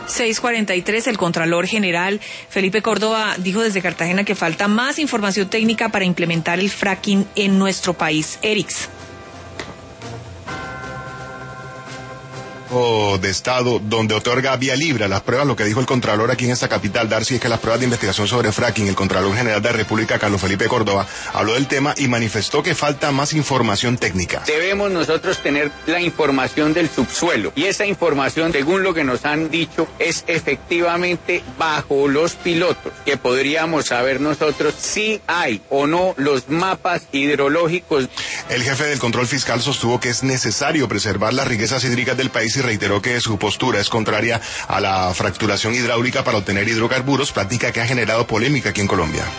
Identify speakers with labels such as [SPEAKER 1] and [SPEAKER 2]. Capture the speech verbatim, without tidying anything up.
[SPEAKER 1] seis cuarenta y tres, el Contralor General Felipe Córdoba dijo desde Cartagena que falta más información técnica para implementar el fracking en nuestro país. Erix.
[SPEAKER 2] De Estado, donde otorga vía libre a las pruebas, lo que dijo el Contralor aquí en esta capital, Darcy, es que las pruebas de investigación sobre fracking, el Contralor General de la República, Carlos Felipe Córdoba, habló del tema y manifestó que falta más información técnica.
[SPEAKER 3] Debemos nosotros tener la información del subsuelo, y esa información, según lo que nos han dicho, es efectivamente bajo los pilotos, que podríamos saber nosotros si hay o no los mapas hidrológicos.
[SPEAKER 2] El jefe del Control Fiscal sostuvo que es necesario preservar las riquezas hídricas del país y reiteró que su postura es contraria a la fracturación hidráulica para obtener hidrocarburos, práctica que ha generado polémica aquí en Colombia.